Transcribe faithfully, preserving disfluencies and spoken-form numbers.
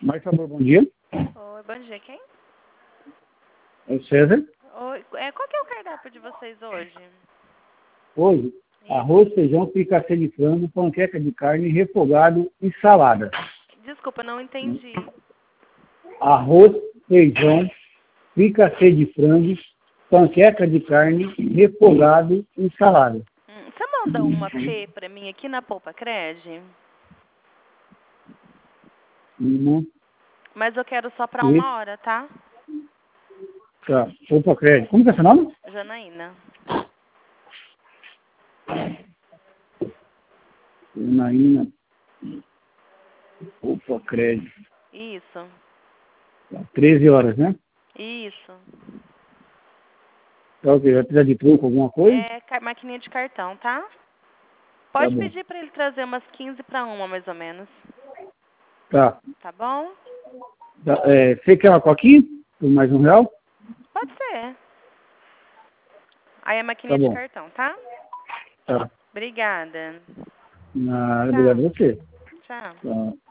Mais favor, bom dia. Oi, bom dia, quem? É o César. Oi, é, qual que é o cardápio de vocês hoje? Hoje, Isso. arroz, feijão, fricassê de frango, panqueca de carne, refogado e salada. Desculpa, não entendi. Arroz, feijão, fricassê de frango, panqueca de carne, refogado e salada. Hum, você manda uma P pra mim aqui na Poupa Cred? Uma, Mas eu quero só pra três, uma hora, tá? tá. Opa, crédito. Como que é seu nome? Janaína. Janaína. Opa, crédito. Isso. Tá, treze horas, né? Isso. Tá, ok. Vai precisar de troco, alguma coisa? É ca- maquininha de cartão, tá? Tá Pode bom. pedir pra ele trazer umas quinze pra uma, mais ou menos. Tá. Tá bom? Tá, é, você quer uma coquinha? Por mais um real? Pode ser. Aí é Tá maquininha de bom. cartão, tá? Tá. Obrigada. Na, obrigado Tchau. a você. Tchau. Tá.